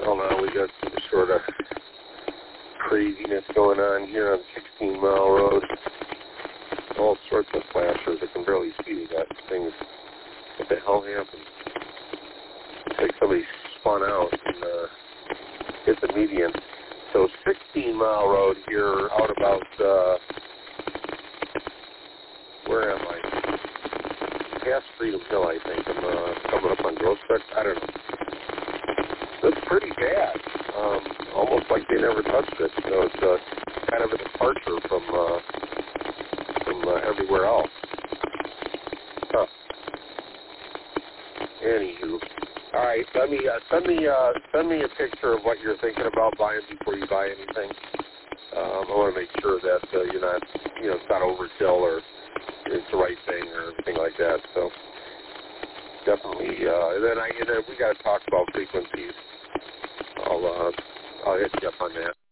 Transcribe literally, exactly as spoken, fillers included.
Hold on, we got some sort of craziness going on here on sixteen mile road. All sorts of flashers. I can barely see that things. What the hell happened? It's like somebody spun out and uh, hit the median. So sixteen mile road here, out about, uh, where am I? Past Freedom Hill, I think. I'm uh, coming up on Grossbeck. I don't know. That's pretty bad. Um, almost like they never touched it. You know, it's uh, kind of a departure from uh, from uh, everywhere else. Huh. Anywho, all right. Let me uh, send me uh, send me a picture of what you're thinking about buying before you buy anything. Um, I want to make sure that uh, you're not, you know, it's not overkill or it's the right thing or anything like that. So definitely. Uh, and then I and then we got to talk about frequencies. I'll uh, I'll hit you up on that.